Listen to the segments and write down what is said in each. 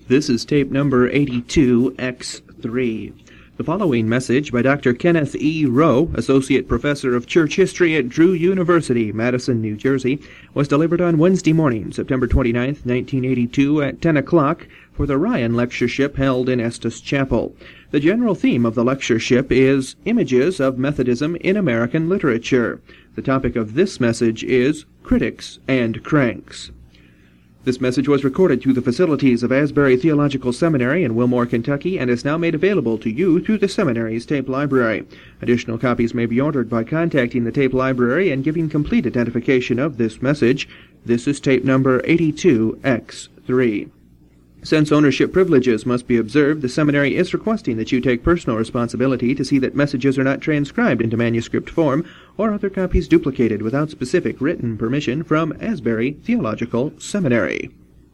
This is tape number 82X3. The following message by Dr. Kenneth E. Rowe, Associate Professor of Church History at Drew University, Madison, New Jersey, was delivered on Wednesday morning, September 29, 1982, at 10 o'clock for the Ryan Lectureship held in Estes Chapel. The general theme of the lectureship is Images of Methodism in American Literature. The topic of this message is Critics and Cranks. This message was recorded through the facilities of Asbury Theological Seminary in Wilmore, Kentucky, and is now made available to you through the seminary's tape library. Additional copies may be ordered by contacting the tape library and giving complete identification of this message. This is tape number 82X3. Since ownership privileges must be observed, the seminary is requesting that you take personal responsibility to see that messages are not transcribed into manuscript form or other copies duplicated without specific written permission from Asbury Theological Seminary.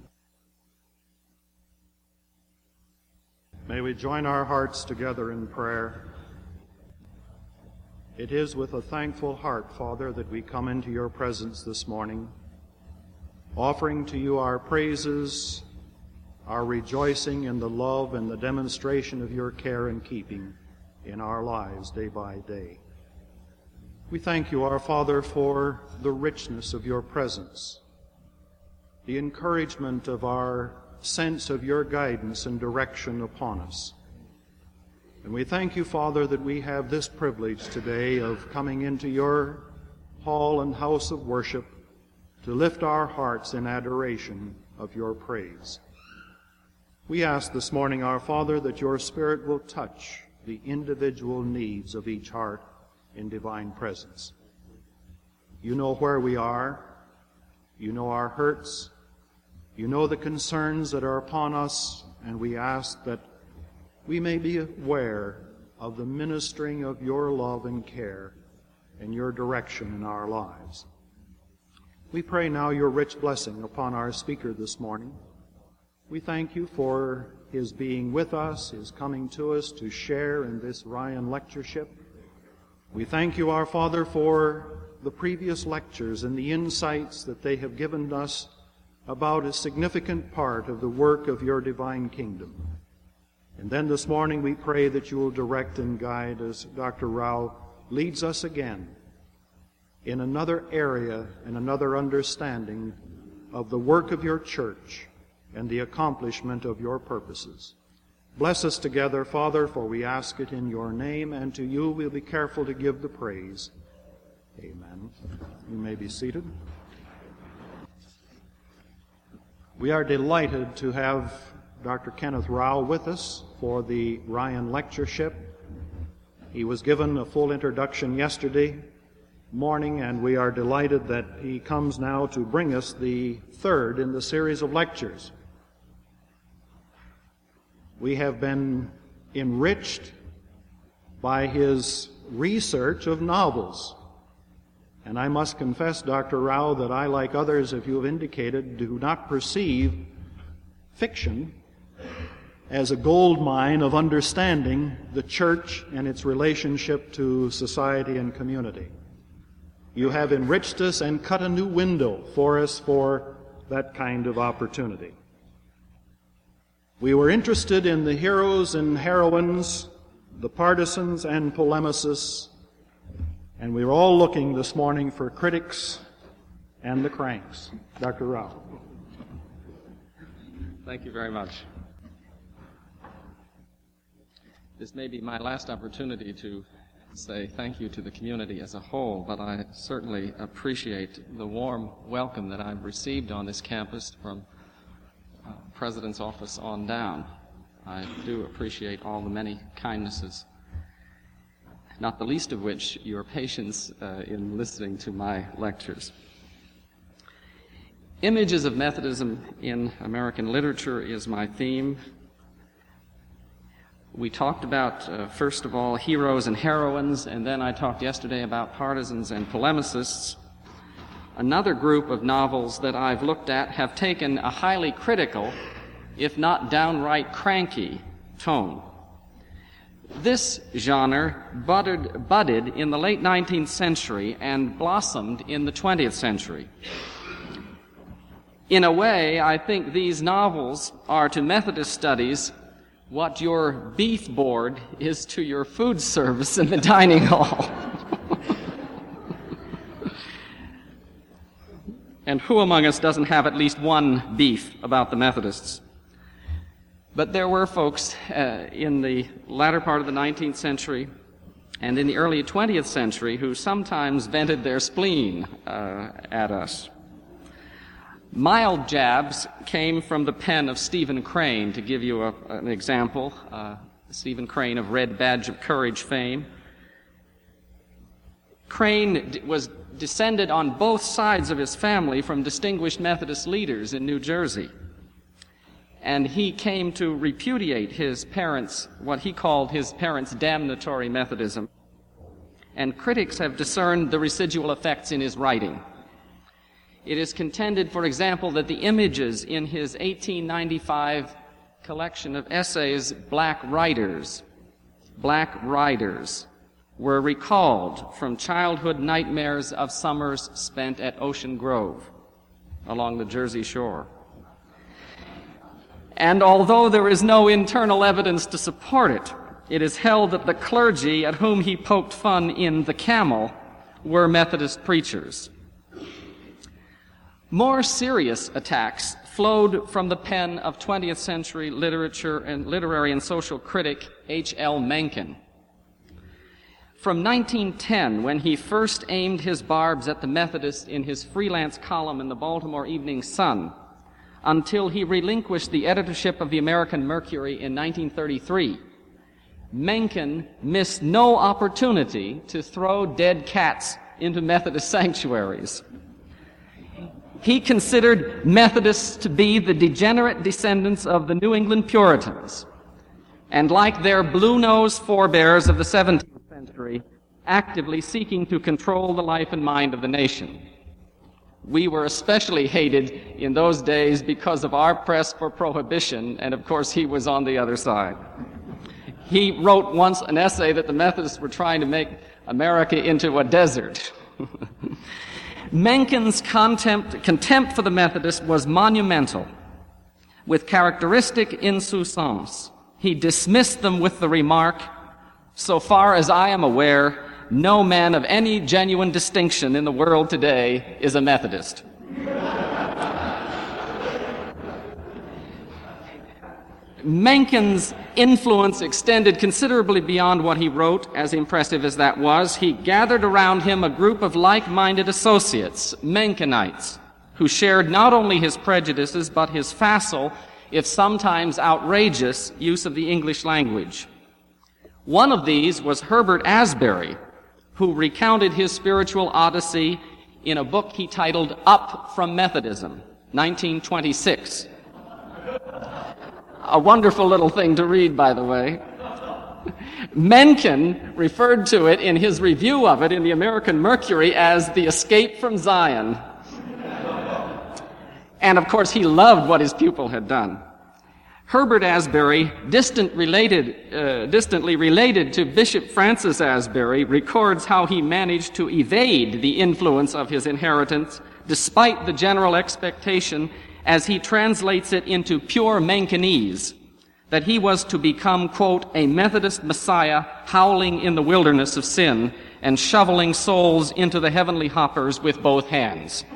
May we join our hearts together in prayer. It is with a thankful heart, Father, that we come into your presence this morning, offering to you our praises, our rejoicing in the love and the demonstration of your care and keeping in our lives day by day. We thank you, our Father, for the richness of your presence, the encouragement of our sense of your guidance and direction upon us. And we thank you, Father, that we have this privilege today of coming into your hall and house of worship to lift our hearts in adoration of your praise. We ask this morning, our Father, that your Spirit will touch the individual needs of each heart in divine presence. You know where we are. You know our hurts. You know the concerns that are upon us, and we ask that we may be aware of the ministering of your love and care and your direction in our lives. We pray now your rich blessing upon our speaker this morning. We thank you for his being with us, his coming to us to share in this Ryan Lectureship. We thank you, our Father, for the previous lectures and the insights that they have given us about a significant part of the work of your divine kingdom. And then this morning we pray that you will direct and guide as Dr. Rao leads us again in another area and another understanding of the work of your church and the accomplishment of your purposes. Bless us together, Father, for we ask it in your name, and to you we'll be careful to give the praise. Amen. You may be seated. We are delighted to have Dr. Kenneth Rao with us for the Ryan Lectureship. He was given a full introduction yesterday morning, and we are delighted that he comes now to bring us the third in the series of lectures. We have been enriched by his research of novels. And I must confess, Dr. Rao, that I, like others, if you have indicated, do not perceive fiction as a gold mine of understanding the church and its relationship to society and community. You have enriched us and cut a new window for us for that kind of opportunity. We were interested in the heroes and heroines, the partisans and polemicists, and we were all looking this morning for critics and the cranks. Dr. Rao. Thank you very much. This may be my last opportunity to say thank you to the community as a whole, but I certainly appreciate the warm welcome that I've received on this campus from President's office on down. I do appreciate all the many kindnesses, not the least of which your patience in listening to my lectures. Images of Methodism in American Literature is my theme. We talked about, first of all, heroes and heroines, and then I talked yesterday about partisans and polemicists. Another group of novels that I've looked at have taken a highly critical, if not downright cranky, tone. This genre budded in the late 19th century and blossomed in the 20th century. In a way, I think these novels are to Methodist studies what your beef board is to your food service in the dining hall. And who among us doesn't have at least one beef about the Methodists? But there were folks in the latter part of the 19th century and in the early 20th century who sometimes vented their spleen at us. Mild jabs came from the pen of Stephen Crane, to give you an example. Stephen Crane of Red Badge of Courage fame. Crane was descended on both sides of his family from distinguished Methodist leaders in New Jersey. And he came to repudiate his parents, what he called his parents' damnatory Methodism. And critics have discerned the residual effects in his writing. It is contended, for example, that the images in his 1895 collection of essays, Black Riders, were recalled from childhood nightmares of summers spent at Ocean Grove along the Jersey shore. And although there is no internal evidence to support it, it is held that the clergy at whom he poked fun in The Camel were Methodist preachers. More serious attacks flowed from the pen of 20th century literary and social critic H.L. Mencken. From 1910, when he first aimed his barbs at the Methodists in his freelance column in the Baltimore Evening Sun, until he relinquished the editorship of the American Mercury in 1933, Mencken missed no opportunity to throw dead cats into Methodist sanctuaries. He considered Methodists to be the degenerate descendants of the New England Puritans, and like their blue-nosed forebears of the 17th century, actively seeking to control the life and mind of the nation. We were especially hated in those days because of our press for prohibition, and of course he was on the other side. He wrote once an essay that the Methodists were trying to make America into a desert. Mencken's contempt for the Methodists was monumental. With characteristic insouciance, he dismissed them with the remark, "So far as I am aware, no man of any genuine distinction in the world today is a Methodist." Mencken's influence extended considerably beyond what he wrote, as impressive as that was. He gathered around him a group of like-minded associates, Menckenites, who shared not only his prejudices, but his facile, if sometimes outrageous, use of the English language. One of these was Herbert Asbury, who recounted his spiritual odyssey in a book he titled Up from Methodism, 1926. A wonderful little thing to read, by the way. Mencken referred to it in his review of it in the American Mercury as the escape from Zion. And of course, he loved what his pupil had done. Herbert Asbury, distantly related to Bishop Francis Asbury, records how he managed to evade the influence of his inheritance despite the general expectation, as he translates it into pure Menckenese, that he was to become, quote, a Methodist Messiah howling in the wilderness of sin and shoveling souls into the heavenly hoppers with both hands.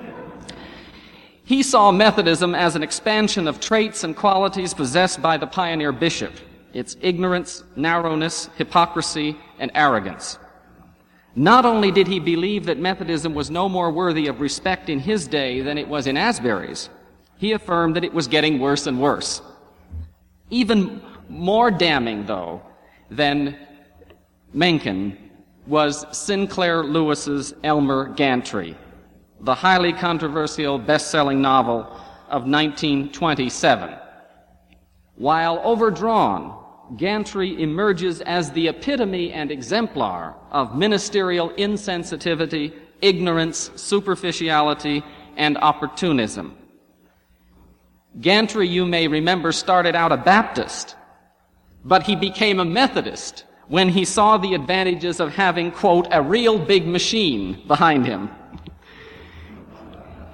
He saw Methodism as an expansion of traits and qualities possessed by the pioneer bishop, its ignorance, narrowness, hypocrisy, and arrogance. Not only did he believe that Methodism was no more worthy of respect in his day than it was in Asbury's, he affirmed that it was getting worse and worse. Even more damning, though, than Mencken was Sinclair Lewis's Elmer Gantry, the highly controversial best-selling novel of 1927. While overdrawn, Gantry emerges as the epitome and exemplar of ministerial insensitivity, ignorance, superficiality, and opportunism. Gantry, you may remember, started out a Baptist, but he became a Methodist when he saw the advantages of having, quote, a real big machine behind him.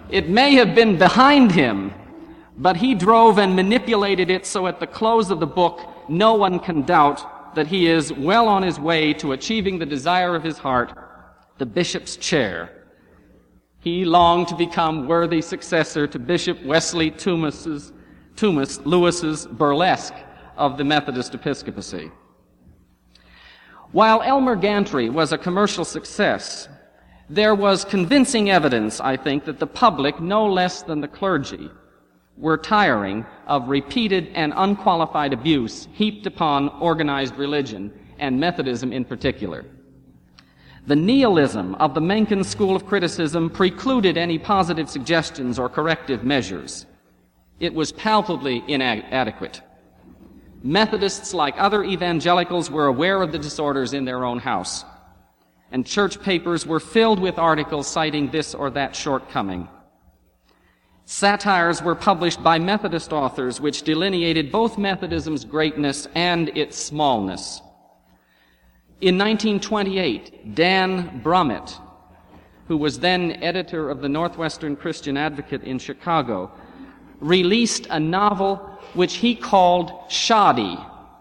It may have been behind him, but he drove and manipulated it so at the close of the book, no one can doubt that he is well on his way to achieving the desire of his heart, the bishop's chair. He longed to become worthy successor to Bishop Wesley Thomas Lewis's burlesque of the Methodist episcopacy. While Elmer Gantry was a commercial success, there was convincing evidence, I think, that the public, no less than the clergy, were tiring of repeated and unqualified abuse heaped upon organized religion, and Methodism in particular. The nihilism of the Mencken school of criticism precluded any positive suggestions or corrective measures. It was palpably inadequate. Methodists, like other evangelicals, were aware of the disorders in their own house, and church papers were filled with articles citing this or that shortcoming. Satires were published by Methodist authors which delineated both Methodism's greatness and its smallness. In 1928, Dan Brummett, who was then editor of the Northwestern Christian Advocate in Chicago, released a novel which he called Shoddy,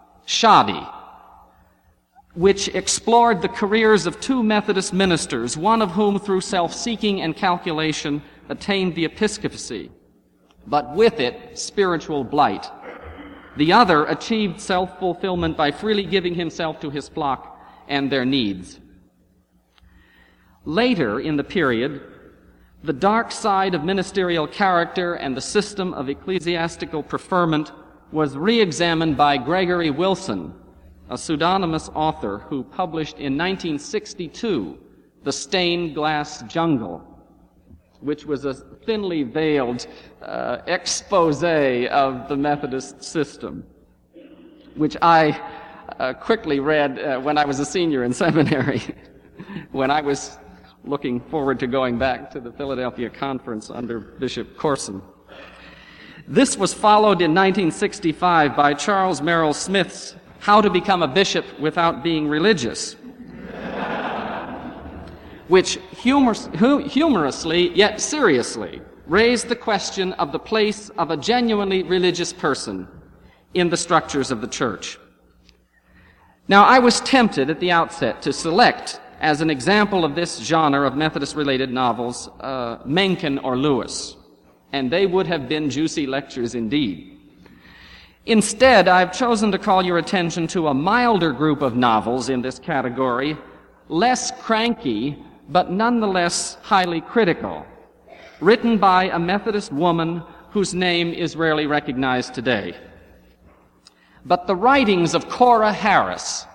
which explored the careers of two Methodist ministers, one of whom through self-seeking and calculation attained the episcopacy, but with it spiritual blight. The other achieved self-fulfillment by freely giving himself to his flock and their needs. Later in the period, the dark side of ministerial character and the system of ecclesiastical preferment was re-examined by Gregory Wilson, a pseudonymous author who published in 1962 The Stained Glass Jungle, which was a thinly veiled expose of the Methodist system, which I quickly read when I was a senior in seminary, when I was looking forward to going back to the Philadelphia Conference under Bishop Corson. This was followed in 1965 by Charles Merrill Smith's How to Become a Bishop Without Being Religious, which humorously yet seriously raised the question of the place of a genuinely religious person in the structures of the church. Now, I was tempted at the outset to select as an example of this genre of Methodist-related novels Mencken or Lewis, and they would have been juicy lectures indeed. Instead, I've chosen to call your attention to a milder group of novels in this category, less cranky, but nonetheless highly critical, written by a Methodist woman whose name is rarely recognized today. But the writings of Cora Harris,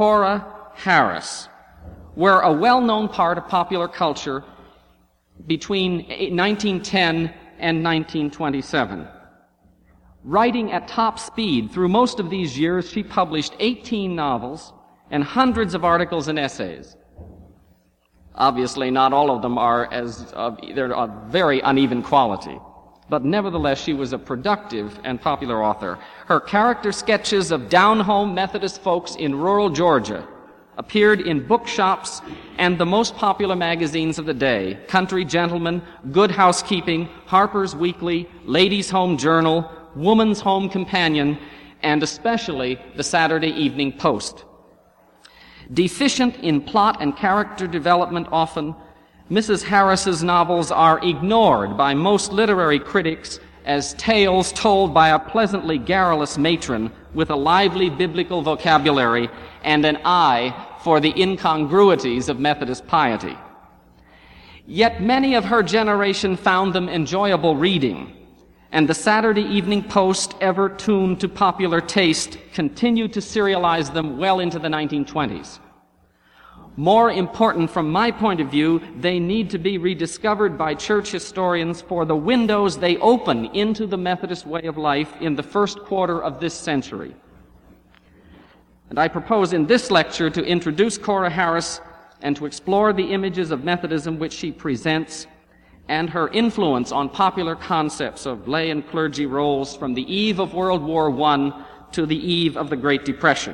were a well-known part of popular culture between 1910 and 1927. Writing at top speed through most of these years, she published 18 novels and hundreds of articles and essays. Obviously, not all of them they're of very uneven quality, but nevertheless, she was a productive and popular author. Her character sketches of down-home Methodist folks in rural Georgia appeared in bookshops and the most popular magazines of the day: Country Gentleman, Good Housekeeping, Harper's Weekly, Ladies' Home Journal, Woman's Home Companion, and especially the Saturday Evening Post. Deficient in plot and character development often, Mrs. Harris's novels are ignored by most literary critics as tales told by a pleasantly garrulous matron with a lively biblical vocabulary and an eye for the incongruities of Methodist piety. Yet many of her generation found them enjoyable reading, and the Saturday Evening Post, ever tuned to popular taste, continued to serialize them well into the 1920s. More important from my point of view, they need to be rediscovered by church historians for the windows they open into the Methodist way of life in the first quarter of this century. And I propose in this lecture to introduce Cora Harris and to explore the images of Methodism which she presents and her influence on popular concepts of lay and clergy roles from the eve of World War I to the eve of the Great Depression.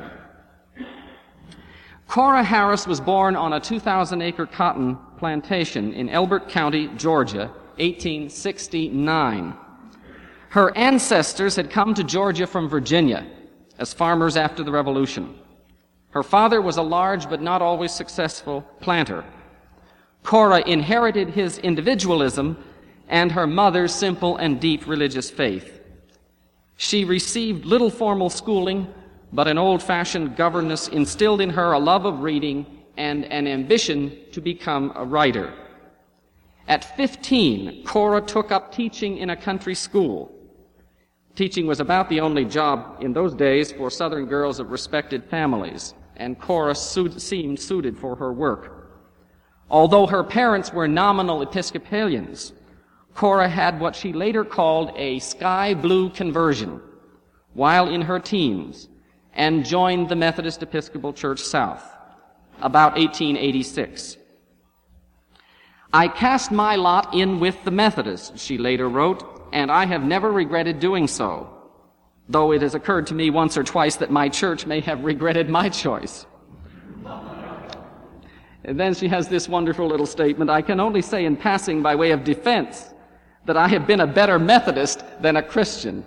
Cora Harris was born on a 2,000-acre cotton plantation in Elbert County, Georgia, 1869. Her ancestors had come to Georgia from Virginia as farmers after the Revolution. Her father was a large but not always successful planter. Cora inherited his individualism and her mother's simple and deep religious faith. She received little formal schooling, but an old-fashioned governess instilled in her a love of reading and an ambition to become a writer. At 15, Cora took up teaching in a country school. Teaching was about the only job in those days for Southern girls of respected families, and Cora seemed suited for her work. Although her parents were nominal Episcopalians, Cora had what she later called a sky blue conversion while in her teens and joined the Methodist Episcopal Church South about 1886. "I cast my lot in with the Methodists," she later wrote, "and I have never regretted doing so, though it has occurred to me once or twice that my church may have regretted my choice." And then she has this wonderful little statement, "I can only say in passing by way of defense that I have been a better Methodist than a Christian."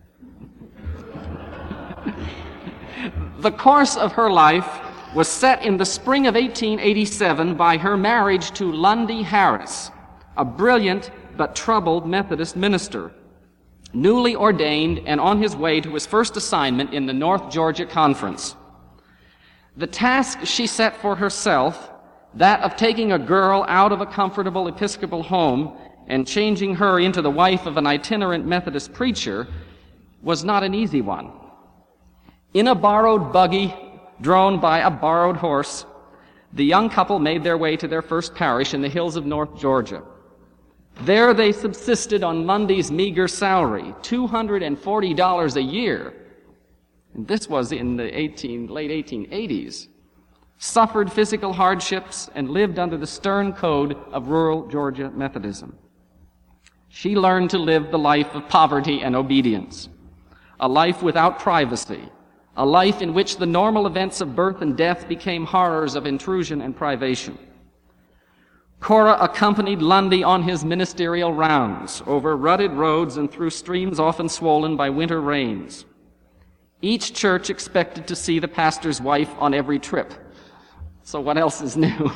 The course of her life was set in the spring of 1887 by her marriage to Lundy Harris, a brilliant but troubled Methodist minister, newly ordained and on his way to his first assignment in the North Georgia Conference. The task she set for herself, that of taking a girl out of a comfortable Episcopal home and changing her into the wife of an itinerant Methodist preacher, was not an easy one. In a borrowed buggy drawn by a borrowed horse, the young couple made their way to their first parish in the hills of North Georgia. There they subsisted on Lundy's meager salary, $240 a year. And this was in the late 1880s. Suffered physical hardships and lived under the stern code of rural Georgia Methodism. She learned to live the life of poverty and obedience, a life without privacy, a life in which the normal events of birth and death became horrors of intrusion and privation. Cora accompanied Lundy on his ministerial rounds over rutted roads and through streams often swollen by winter rains. Each church expected to see the pastor's wife on every trip. So what else is new?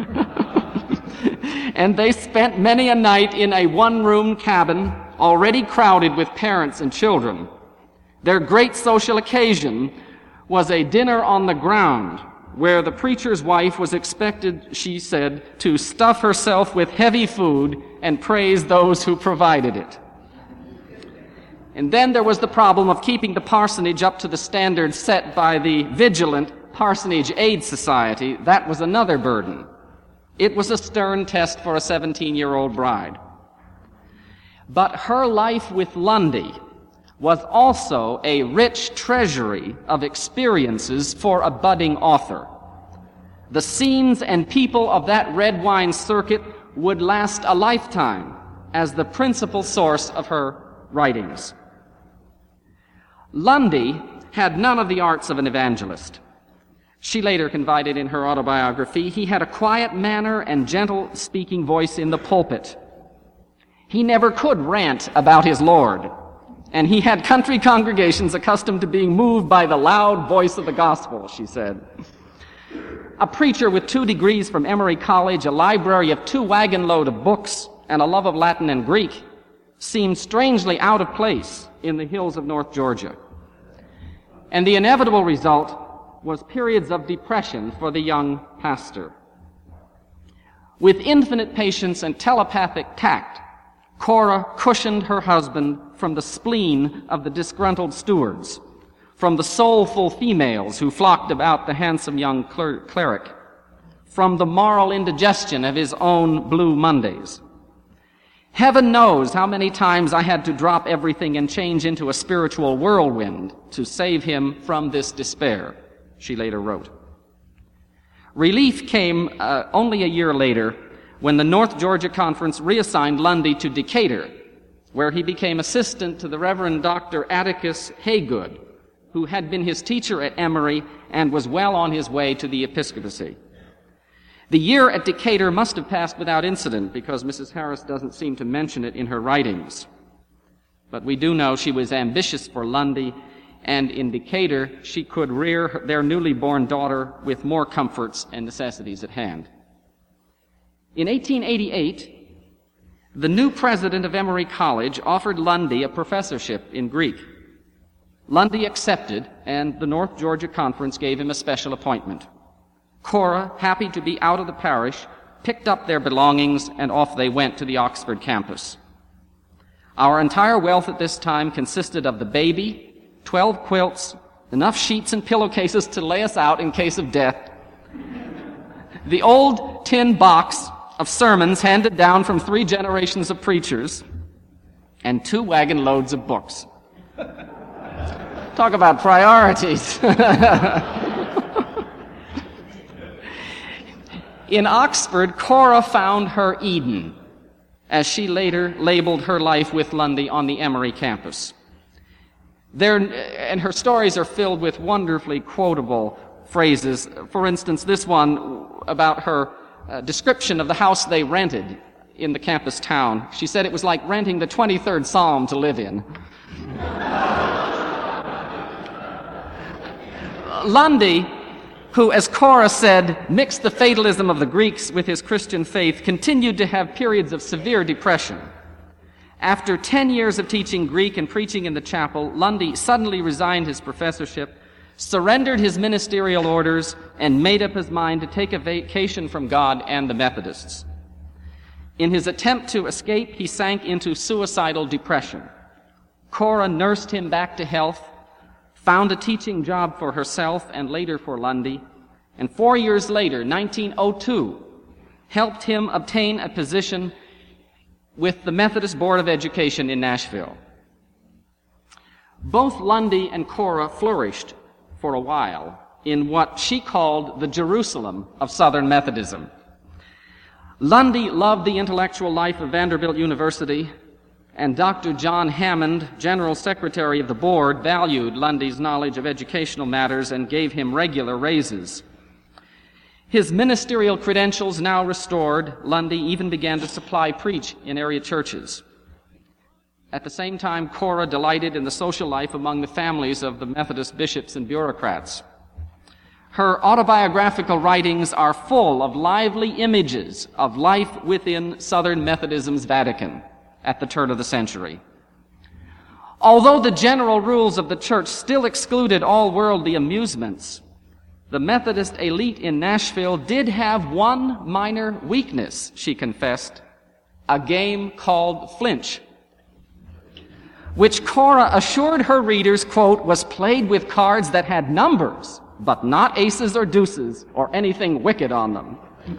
And they spent many a night in a one-room cabin already crowded with parents and children. Their great social occasion was a dinner on the ground where the preacher's wife was expected, she said, to stuff herself with heavy food and praise those who provided it. And then there was the problem of keeping the parsonage up to the standards set by the vigilant Parsonage Aid Society. That was another burden. It was a stern test for a 17-year-old bride. But her life with Lundy was also a rich treasury of experiences for a budding author. The scenes and people of that red wine circuit would last a lifetime as the principal source of her writings. Lundy had none of the arts of an evangelist. She later confided in her autobiography, he had a quiet manner and gentle speaking voice in the pulpit. He never could rant about his Lord, and he had country congregations accustomed to being moved by the loud voice of the gospel, she said. A preacher with 2 degrees from Emory College, a library of 2 wagon-load of books, and a love of Latin and Greek seemed strangely out of place in the hills of North Georgia. And the inevitable result was periods of depression for the young pastor. With infinite patience and telepathic tact, Cora cushioned her husband from the spleen of the disgruntled stewards, from the soulful females who flocked about the handsome young cleric, from the moral indigestion of his own Blue Mondays. Heaven knows how many times I had to drop everything and change into a spiritual whirlwind to save him from this despair, she later wrote. Relief came only a year later when the North Georgia Conference reassigned Lundy to Decatur, where he became assistant to the Reverend Dr. Atticus Haygood, who had been his teacher at Emory and was well on his way to the episcopacy. The year at Decatur must have passed without incident because Mrs. Harris doesn't seem to mention it in her writings. But we do know she was ambitious for Lundy, and in Decatur she could rear their newly born daughter with more comforts and necessities at hand. In 1888, the new president of Emory College offered Lundy a professorship in Greek. Lundy accepted, and the North Georgia Conference gave him a special appointment. Cora, happy to be out of the parish, picked up their belongings, and off they went to the Oxford campus. Our entire wealth at this time consisted of the baby, 12 quilts, enough sheets and pillowcases to lay us out in case of death, the old tin box of sermons handed down from 3 generations of preachers, and 2 wagon loads of books. Talk about priorities. In Oxford, Cora found her Eden, as she later labeled her life with Lundy on the Emory campus. And her stories are filled with wonderfully quotable phrases. For instance, this one about her description of the house they rented in the campus town. She said it was like renting the 23rd Psalm to live in. Lundy, who, as Cora said, mixed the fatalism of the Greeks with his Christian faith, continued to have periods of severe depression. After 10 years of teaching Greek and preaching in the chapel, Lundy suddenly resigned his professorship, surrendered his ministerial orders, and made up his mind to take a vacation from God and the Methodists. In his attempt to escape, he sank into suicidal depression. Cora nursed him back to health, found a teaching job for herself and later for Lundy, and 4 years later, 1902, helped him obtain a position with the Methodist Board of Education in Nashville. Both Lundy and Cora flourished for a while in what she called the Jerusalem of Southern Methodism. Lundy loved the intellectual life of Vanderbilt University, and Dr. John Hammond, General Secretary of the Board, valued Lundy's knowledge of educational matters and gave him regular raises. His ministerial credentials now restored, Lundy even began to preach in area churches. At the same time, Cora delighted in the social life among the families of the Methodist bishops and bureaucrats. Her autobiographical writings are full of lively images of life within Southern Methodism's Vatican at the turn of the century. Although the general rules of the church still excluded all worldly amusements, the Methodist elite in Nashville did have one minor weakness, she confessed, a game called flinch, which Cora assured her readers, quote, was played with cards that had numbers, but not aces or deuces or anything wicked on them.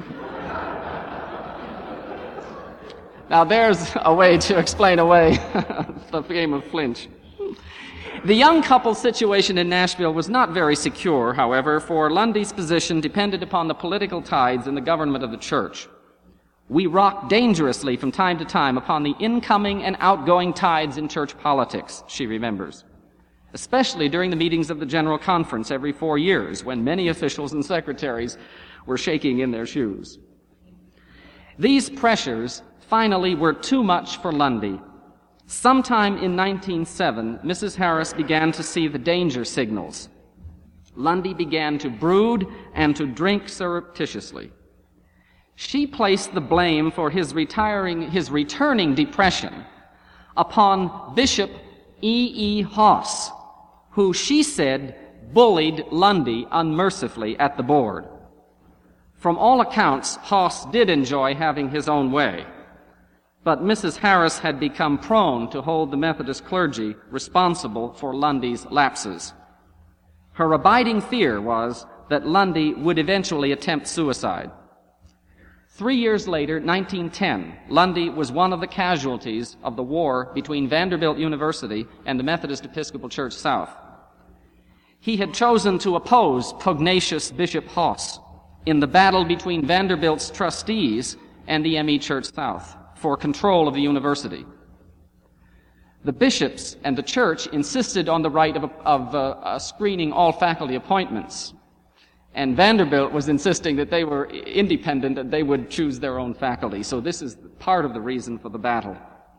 Now there's a way to explain away the game of flinch. The young couple's situation in Nashville was not very secure, however, for Lundy's position depended upon the political tides in the government of the church. We rocked dangerously from time to time upon the incoming and outgoing tides in church politics, she remembers, especially during the meetings of the General Conference every 4 years, when many officials and secretaries were shaking in their shoes. These pressures finally were too much for Lundy. Sometime in 1907, Mrs. Harris began to see the danger signals. Lundy began to brood and to drink surreptitiously. She placed the blame for his returning depression upon Bishop E.E. Hoss, who she said bullied Lundy unmercifully at the board. From all accounts, Hoss did enjoy having his own way, but Mrs. Harris had become prone to hold the Methodist clergy responsible for Lundy's lapses. Her abiding fear was that Lundy would eventually attempt suicide. 3 years later, 1910, Lundy was one of the casualties of the war between Vanderbilt University and the Methodist Episcopal Church South. He had chosen to oppose pugnacious Bishop Hoss in the battle between Vanderbilt's trustees and the M.E. Church South for control of the university. The bishops and the church insisted on the right of screening all faculty appointments, And Vanderbilt was insisting that they were independent and they would choose their own faculty. So this is part of the reason for the battle.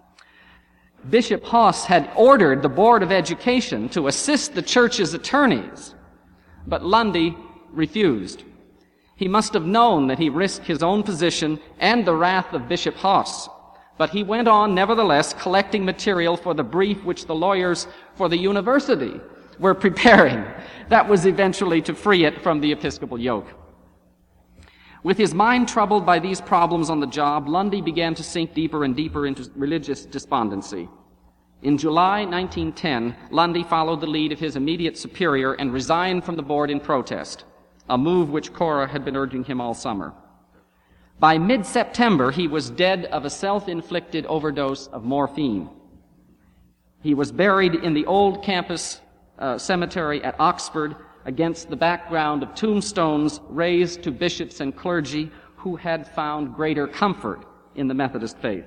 Bishop Hoss had ordered the Board of Education to assist the church's attorneys, but Lundy refused. He must have known that he risked his own position and the wrath of Bishop Hoss, but he went on, nevertheless, collecting material for the brief which the lawyers for the university were preparing. That was eventually to free it from the Episcopal yoke. With his mind troubled by these problems on the job, Lundy began to sink deeper and deeper into religious despondency. In July 1910, Lundy followed the lead of his immediate superior and resigned from the board in protest, a move which Cora had been urging him all summer. By mid-September, he was dead of a self-inflicted overdose of morphine. He was buried in the old campus cemetery at Oxford against the background of tombstones raised to bishops and clergy who had found greater comfort in the Methodist faith.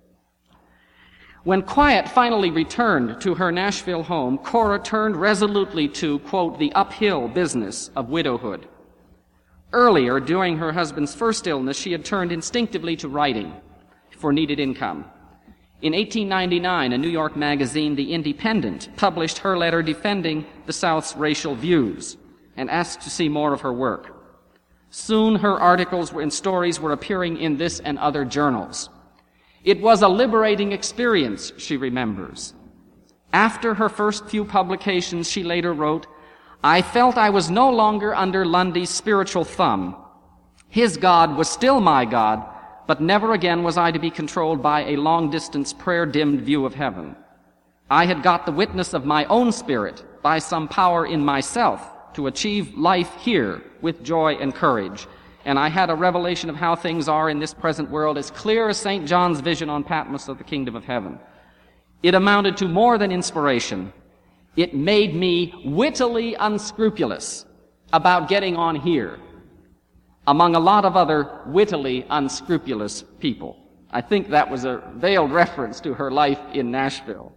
When quiet finally returned to her Nashville home, Cora turned resolutely to, quote, the uphill business of widowhood. Earlier, during her husband's first illness, she had turned instinctively to writing for needed income. In 1899, a New York magazine, The Independent, published her letter defending the South's racial views and asked to see more of her work. Soon her articles and stories were appearing in this and other journals. It was a liberating experience, she remembers. After her first few publications, she later wrote, I felt I was no longer under Lundy's spiritual thumb. His God was still my God, but never again was I to be controlled by a long-distance, prayer-dimmed view of heaven. I had got the witness of my own spirit by some power in myself to achieve life here with joy and courage, and I had a revelation of how things are in this present world as clear as St. John's vision on Patmos of the kingdom of heaven. It amounted to more than inspiration. It made me wittily unscrupulous about getting on here, among a lot of other wittily unscrupulous people. I think that was a veiled reference to her life in Nashville.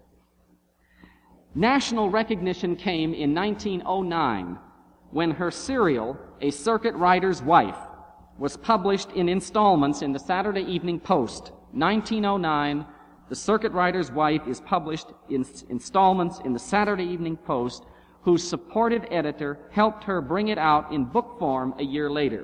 National recognition came in 1909 when her serial, A Circuit Rider's Wife, was published in installments in the Saturday Evening Post. 1909, The Circuit Rider's Wife is published in installments in the Saturday Evening Post, whose supportive editor helped her bring it out in book form a year later.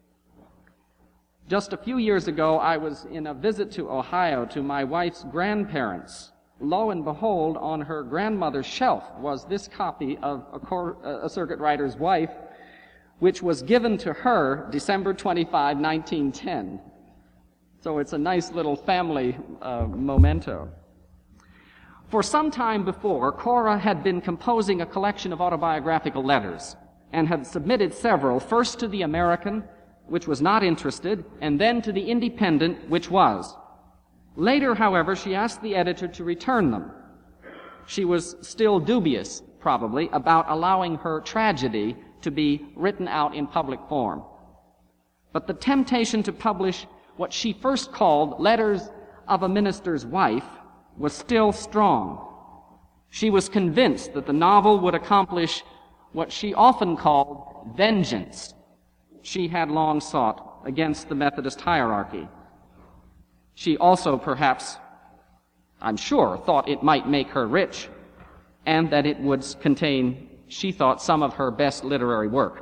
Just a few years ago, I was in a visit to Ohio to my wife's grandparents. Lo and behold, on her grandmother's shelf was this copy of A Circuit Rider's Wife, which was given to her December 25, 1910. So it's a nice little family memento. For some time before, Cora had been composing a collection of autobiographical letters and had submitted several, first to the American, which was not interested, and then to the Independent, which was. Later, however, she asked the editor to return them. She was still dubious, probably, about allowing her tragedy to be written out in public form. But the temptation to publish what she first called Letters of a Minister's Wife was still strong. She was convinced that the novel would accomplish what she often called vengeance she had long sought against the Methodist hierarchy. She also, perhaps, I'm sure, thought it might make her rich, and that it would contain, she thought, some of her best literary work.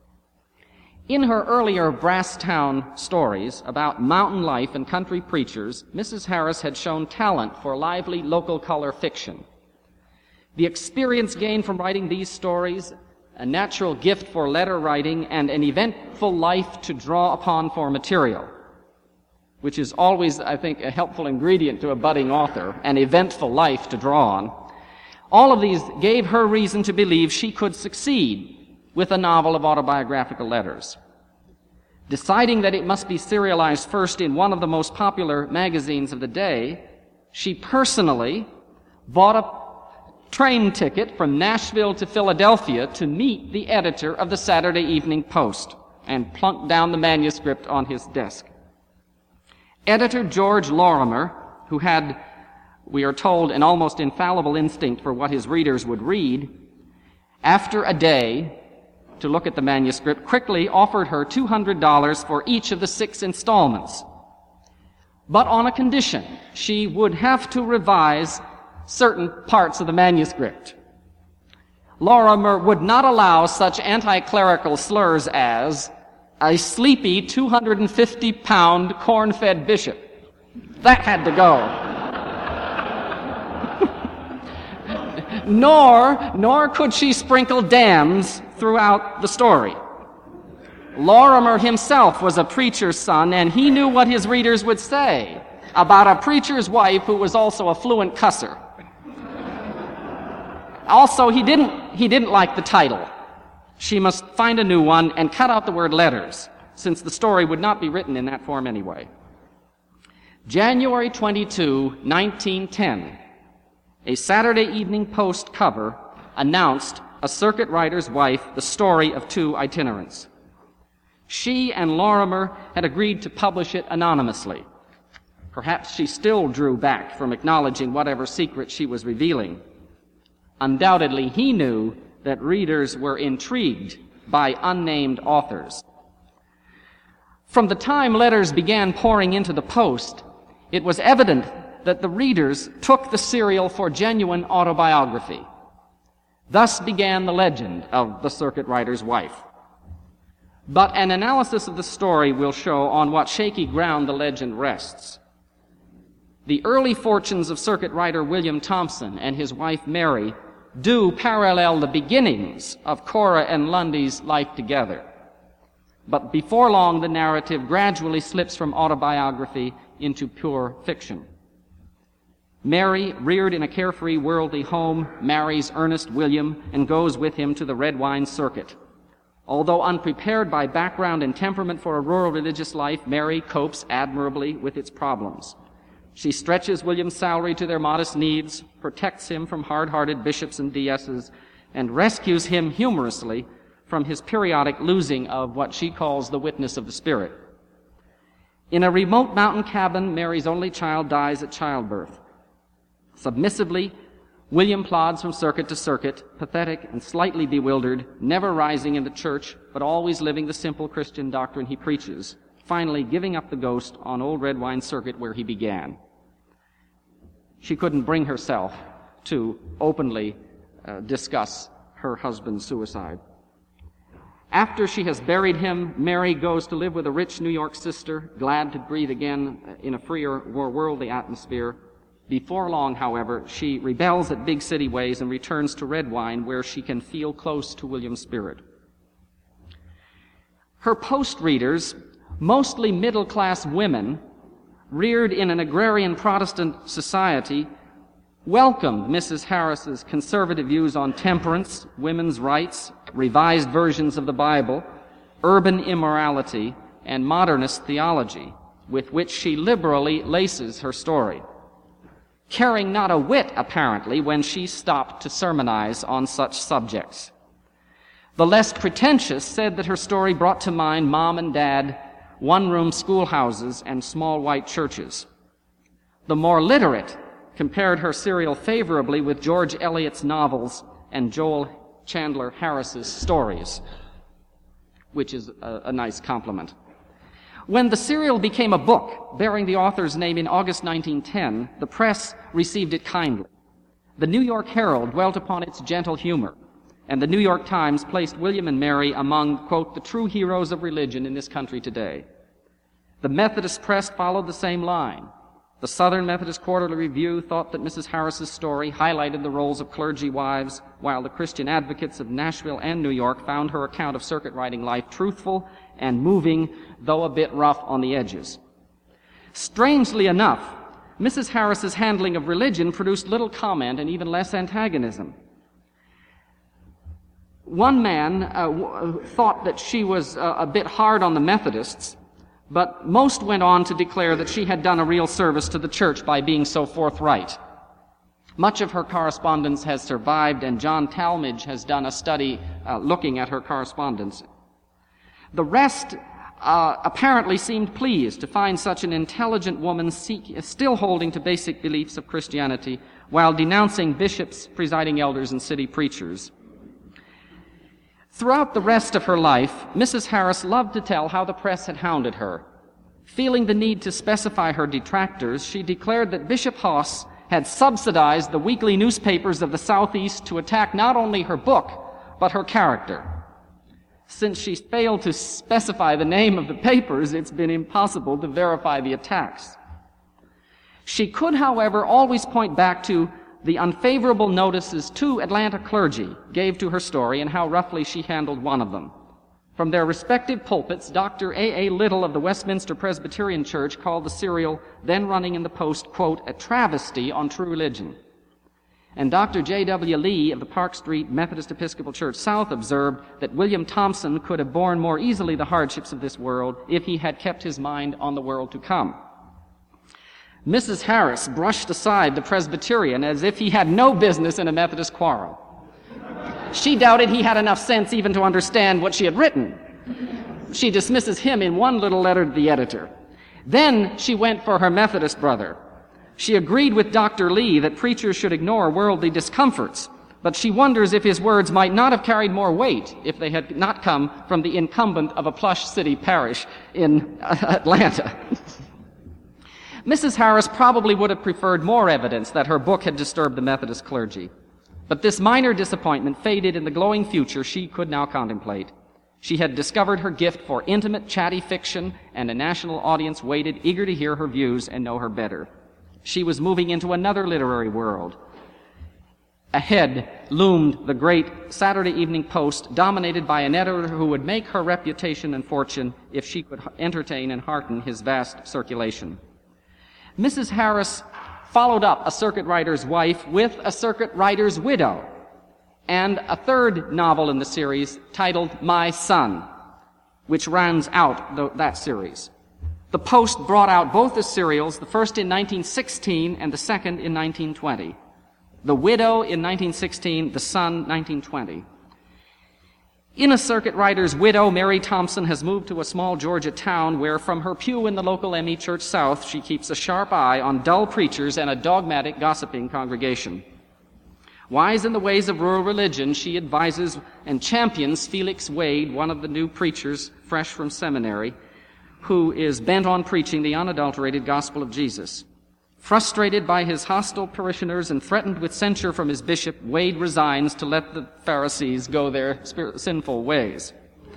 In her earlier Brasstown stories about mountain life and country preachers, Mrs. Harris had shown talent for lively local color fiction. The experience gained from writing these stories, a natural gift for letter writing, and an eventful life to draw upon for material, which is always, I think, a helpful ingredient to a budding author, an eventful life to draw on. All of these gave her reason to believe she could succeed with a novel of autobiographical letters. Deciding that it must be serialized first in one of the most popular magazines of the day, she personally bought a train ticket from Nashville to Philadelphia to meet the editor of the Saturday Evening Post and plunked down the manuscript on his desk. Editor George Lorimer, who had, we are told, an almost infallible instinct for what his readers would read, after a day to look at the manuscript, quickly offered her $200 for each of the 6 installments, but on a condition: she would have to revise certain parts of the manuscript. Lorimer would not allow such anti-clerical slurs as a sleepy 250-pound corn-fed bishop. That had to go. Nor could she sprinkle damns throughout the story. Lorimer himself was a preacher's son, and he knew what his readers would say about a preacher's wife who was also a fluent cusser. Also, he didn't like the title. She must find a new one and cut out the word letters, since the story would not be written in that form anyway. January 22, 1910, a Saturday Evening Post cover announced A Circuit Rider's Wife, the Story of 2 Itinerants. She and Lorimer had agreed to publish it anonymously. Perhaps she still drew back from acknowledging whatever secret she was revealing. Undoubtedly, he knew that readers were intrigued by unnamed authors. From the time letters began pouring into the Post, it was evident that the readers took the serial for genuine autobiography. Thus began the legend of the Circuit Rider's Wife. But an analysis of the story will show on what shaky ground the legend rests. The early fortunes of circuit rider William Thompson and his wife Mary do parallel the beginnings of Cora and Lundy's life together. But before long, the narrative gradually slips from autobiography into pure fiction. Mary, reared in a carefree, worldly home, marries Ernest William and goes with him to the red wine circuit. Although unprepared by background and temperament for a rural religious life, Mary copes admirably with its problems. She stretches William's salary to their modest needs, protects him from hard-hearted bishops and deesses, and rescues him humorously from his periodic losing of what she calls the witness of the Spirit. In a remote mountain cabin, Mary's only child dies at childbirth. Submissively, William plods from circuit to circuit, pathetic and slightly bewildered, never rising in the church, but always living the simple Christian doctrine he preaches, finally giving up the ghost on Old Red Wine Circuit where he began. She couldn't bring herself to openly discuss her husband's suicide. After she has buried him, Mary goes to live with a rich New York sister, glad to breathe again in a freer, more worldly atmosphere. Before long, however, she rebels at big city ways and returns to Red Wine, where she can feel close to William's spirit. Her post-readers, mostly middle-class women, reared in an agrarian Protestant society, welcomed Mrs. Harris's conservative views on temperance, women's rights, revised versions of the Bible, urban immorality, and modernist theology, with which she liberally laces her story, caring not a whit, apparently, when she stopped to sermonize on such subjects. The less pretentious said that her story brought to mind mom and dad, one-room schoolhouses, and small white churches. The more literate compared her serial favorably with George Eliot's novels and Joel Chandler Harris's stories, which is a nice compliment. When the serial became a book bearing the author's name in August 1910, the press received it kindly. The New York Herald dwelt upon its gentle humor, and the New York Times placed William and Mary among, quote, the true heroes of religion in this country today. The Methodist press followed the same line. The Southern Methodist Quarterly Review thought that Mrs. Harris's story highlighted the roles of clergy wives, while the Christian advocates of Nashville and New York found her account of circuit riding life truthful and moving, though a bit rough on the edges. Strangely enough, Mrs. Harris's handling of religion produced little comment and even less antagonism. One man thought that she was a bit hard on the Methodists, but most went on to declare that she had done a real service to the church by being so forthright. Much of her correspondence has survived, and John Talmage has done a study looking at her correspondence. The rest apparently seemed pleased to find such an intelligent woman still holding to basic beliefs of Christianity while denouncing bishops, presiding elders, and city preachers. Throughout the rest of her life, Mrs. Harris loved to tell how the press had hounded her. Feeling the need to specify her detractors, she declared that Bishop Hoss had subsidized the weekly newspapers of the Southeast to attack not only her book, but her character. Since she failed to specify the name of the papers, it's been impossible to verify the attacks. She could, however, always point back to the unfavorable notices two Atlanta clergy gave to her story and how roughly she handled one of them. From their respective pulpits, Dr. A.A. Little of the Westminster Presbyterian Church called the serial, then running in the Post, quote, a travesty on true religion. And Dr. J.W. Lee of the Park Street Methodist Episcopal Church South observed that William Thompson could have borne more easily the hardships of this world if he had kept his mind on the world to come. Mrs. Harris brushed aside the Presbyterian as if he had no business in a Methodist quarrel. She doubted he had enough sense even to understand what she had written. She dismisses him in one little letter to the editor. Then she went for her Methodist brother. She agreed with Dr. Lee that preachers should ignore worldly discomforts, but she wonders if his words might not have carried more weight if they had not come from the incumbent of a plush city parish in Atlanta. Mrs. Harris probably would have preferred more evidence that her book had disturbed the Methodist clergy. But this minor disappointment faded in the glowing future she could now contemplate. She had discovered her gift for intimate, chatty fiction, and a national audience waited, eager to hear her views and know her better. She was moving into another literary world. Ahead loomed the great Saturday Evening Post, dominated by an editor who would make her reputation and fortune if she could entertain and hearten his vast circulation. Mrs. Harris followed up A Circuit Rider's Wife with A Circuit Rider's Widow, and a third novel in the series titled My Son, which rounds out that series. The Post brought out both the serials, the first in 1916 and the second in 1920. The Widow in 1916, The Son 1920. In A Circuit Rider's Widow, Mary Thompson has moved to a small Georgia town where, from her pew in the local ME Church South, she keeps a sharp eye on dull preachers and a dogmatic, gossiping congregation. Wise in the ways of rural religion, she advises and champions Felix Wade, one of the new preachers fresh from seminary, who is bent on preaching the unadulterated gospel of Jesus. Frustrated by his hostile parishioners and threatened with censure from his bishop, Wade resigns to let the Pharisees go their sinful ways.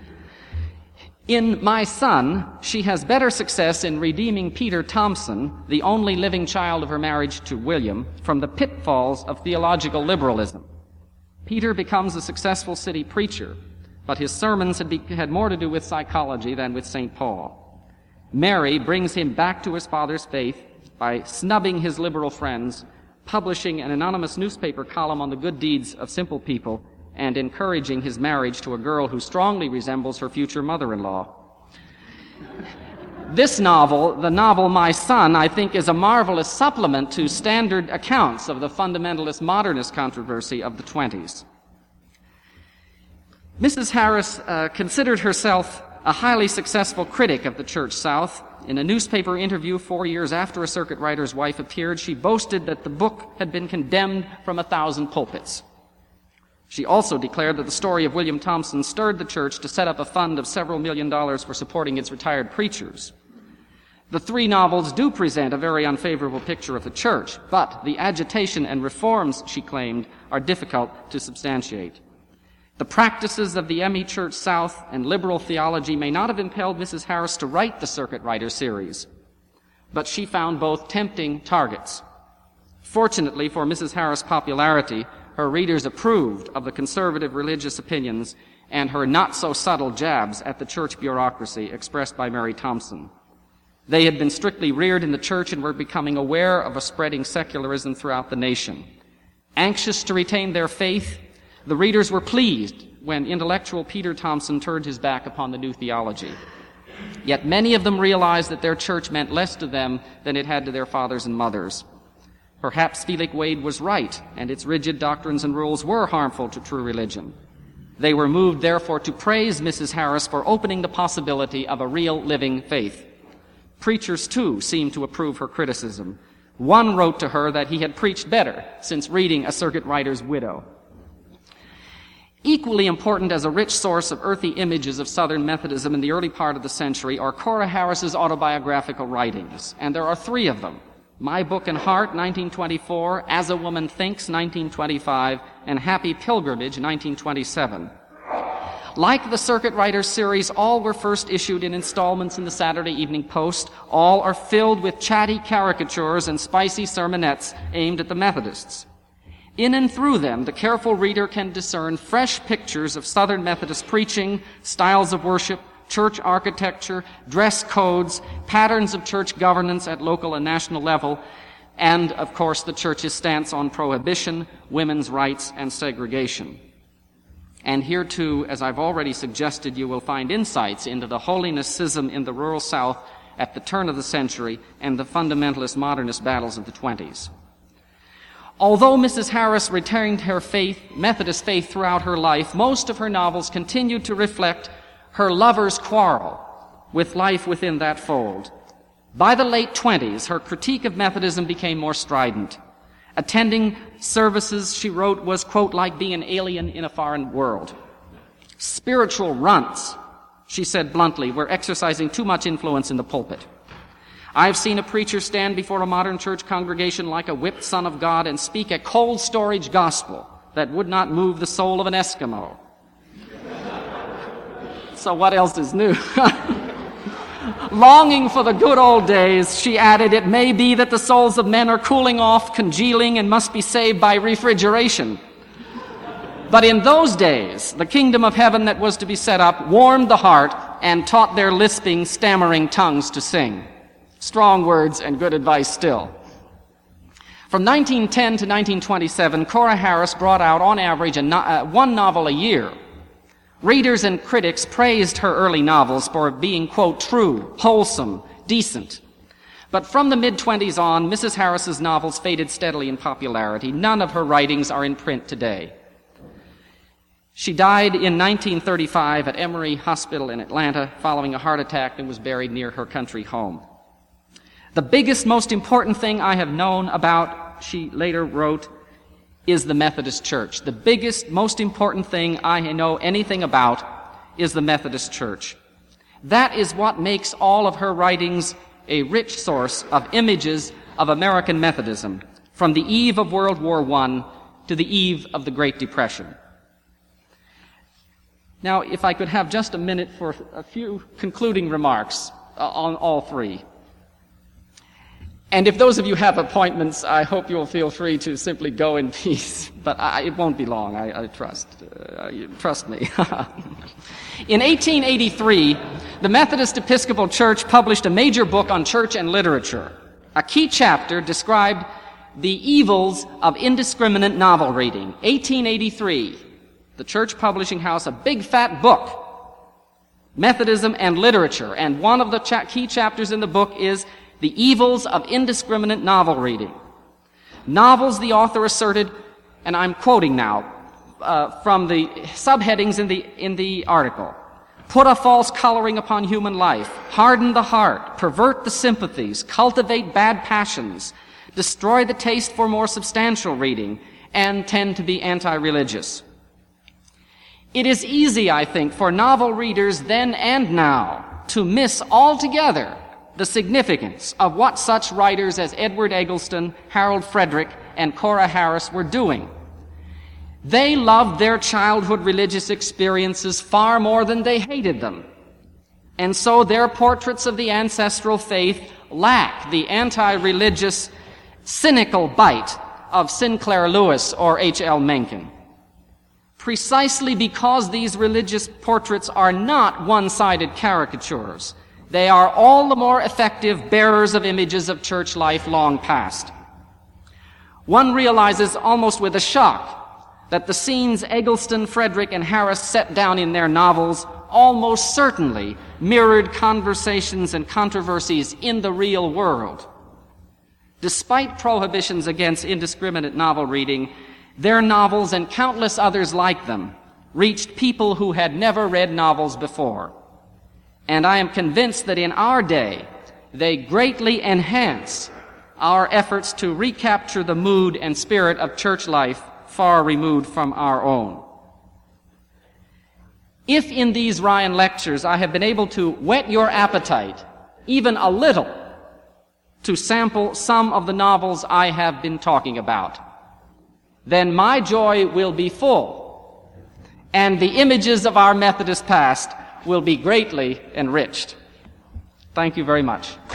In My Son, she has better success in redeeming Peter Thompson, the only living child of her marriage to William, from the pitfalls of theological liberalism. Peter becomes a successful city preacher, but his sermons had more to do with psychology than with St. Paul. Mary brings him back to his father's faith by snubbing his liberal friends, publishing an anonymous newspaper column on the good deeds of simple people, and encouraging his marriage to a girl who strongly resembles her future mother-in-law. This novel, the novel My Son, I think is a marvelous supplement to standard accounts of the fundamentalist modernist controversy of the 1920s. Mrs. Harris considered herself a highly successful critic of the Church South. In a newspaper interview 4 years after A Circuit Rider's Wife appeared, she boasted that the book had been condemned from 1,000 pulpits. She also declared that the story of William Thompson stirred the church to set up a fund of several $1 million for supporting its retired preachers. The three novels do present a very unfavorable picture of the church, but the agitation and reforms, she claimed, are difficult to substantiate. The practices of the ME Church South and liberal theology may not have impelled Mrs. Harris to write the Circuit Rider series, but she found both tempting targets. Fortunately for Mrs. Harris' popularity, her readers approved of the conservative religious opinions and her not-so-subtle jabs at the church bureaucracy expressed by Mary Thompson. They had been strictly reared in the church and were becoming aware of a spreading secularism throughout the nation. Anxious to retain their faith, the readers were pleased when intellectual Peter Thompson turned his back upon the new theology. Yet many of them realized that their church meant less to them than it had to their fathers and mothers. Perhaps Felix Wade was right, and its rigid doctrines and rules were harmful to true religion. They were moved, therefore, to praise Mrs. Harris for opening the possibility of a real living faith. Preachers, too, seemed to approve her criticism. One wrote to her that he had preached better since reading A Circuit Rider's Widow. Equally important as a rich source of earthy images of Southern Methodism in the early part of the century are Cora Harris's autobiographical writings, and there are three of them: My Book and Heart, 1924, As a Woman Thinks, 1925, and Happy Pilgrimage, 1927. Like the Circuit Writers series, all were first issued in installments in the Saturday Evening Post. All are filled with chatty caricatures and spicy sermonettes aimed at the Methodists. In and through them, the careful reader can discern fresh pictures of Southern Methodist preaching, styles of worship, church architecture, dress codes, patterns of church governance at local and national level, and, of course, the church's stance on prohibition, women's rights, and segregation. And here, too, as I've already suggested, you will find insights into the holiness schism in the rural South at the turn of the century and the fundamentalist modernist battles of the 20s. Although Mrs. Harris retained her faith, Methodist faith, throughout her life, most of her novels continued to reflect her lover's quarrel with life within that fold. By the late 20s, her critique of Methodism became more strident. Attending services, she wrote, was, quote, like being an alien in a foreign world. Spiritual runts, she said bluntly, were exercising too much influence in the pulpit. I've seen a preacher stand before a modern church congregation like a whipped son of God and speak a cold storage gospel that would not move the soul of an Eskimo. So what else is new? Longing for the good old days, she added, it may be that the souls of men are cooling off, congealing, and must be saved by refrigeration. But in those days, the kingdom of heaven that was to be set up warmed the heart and taught their lisping, stammering tongues to sing. Strong words and good advice still. From 1910 to 1927, Cora Harris brought out, on average, one novel a year. Readers and critics praised her early novels for being, quote, true, wholesome, decent. But from the mid-20s on, Mrs. Harris's novels faded steadily in popularity. None of her writings are in print today. She died in 1935 at Emory Hospital in Atlanta following a heart attack and was buried near her country home. The biggest, most important thing I have known about, she later wrote, is the Methodist Church. The biggest, most important thing I know anything about is the Methodist Church. That is what makes all of her writings a rich source of images of American Methodism, from the eve of World War I to the eve of the Great Depression. Now, if I could have just a minute for a few concluding remarks on all three. And if those of you have appointments, I hope you'll feel free to simply go in peace. But it won't be long, I trust. Trust me. In 1883, the Methodist Episcopal Church published a major book on church and literature. A key chapter described the evils of indiscriminate novel reading. 1883, the church publishing house, a big fat book, Methodism and Literature. And one of the key chapters in the book is the evils of indiscriminate novel reading. Novels, the author asserted, and I'm quoting now from the subheadings in the article, put a false coloring upon human life, harden the heart, pervert the sympathies, cultivate bad passions, destroy the taste for more substantial reading, and tend to be anti-religious. It is easy, I think, for novel readers then and now to miss altogether the significance of what such writers as Edward Eggleston, Harold Frederick, and Cora Harris were doing. They loved their childhood religious experiences far more than they hated them. And so their portraits of the ancestral faith lack the anti-religious, cynical bite of Sinclair Lewis or H.L. Mencken. Precisely because these religious portraits are not one-sided caricatures, they are all the more effective bearers of images of church life long past. One realizes almost with a shock that the scenes Eggleston, Frederick, and Harris set down in their novels almost certainly mirrored conversations and controversies in the real world. Despite prohibitions against indiscriminate novel reading, their novels and countless others like them reached people who had never read novels before. And I am convinced that in our day, they greatly enhance our efforts to recapture the mood and spirit of church life far removed from our own. If in these Ryan lectures I have been able to whet your appetite, even a little, to sample some of the novels I have been talking about, then my joy will be full, and the images of our Methodist past will be greatly enriched. Thank you very much.